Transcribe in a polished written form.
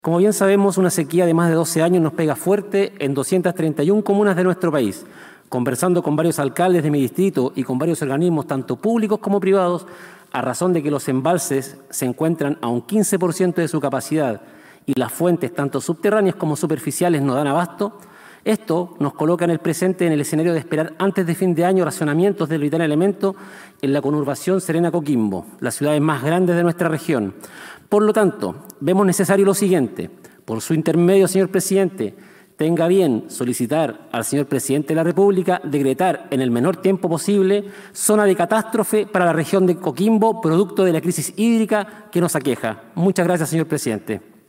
Como bien sabemos, una sequía de más de 12 años nos pega fuerte en 231 comunas de nuestro país. Conversando con varios alcaldes de mi distrito y con varios organismos, tanto públicos como privados, a razón de que los embalses se encuentran a un 15% de su capacidad y las fuentes, tanto subterráneas como superficiales, no dan abasto, esto nos coloca en el presente en el escenario de esperar antes de fin de año racionamientos del vital elemento en la conurbación Serena-Coquimbo, las ciudades más grandes de nuestra región. Por lo tanto, vemos necesario lo siguiente. Por su intermedio, señor presidente, tenga bien solicitar al señor presidente de la República decretar en el menor tiempo posible zona de catástrofe para la región de Coquimbo, producto de la crisis hídrica que nos aqueja. Muchas gracias, señor presidente.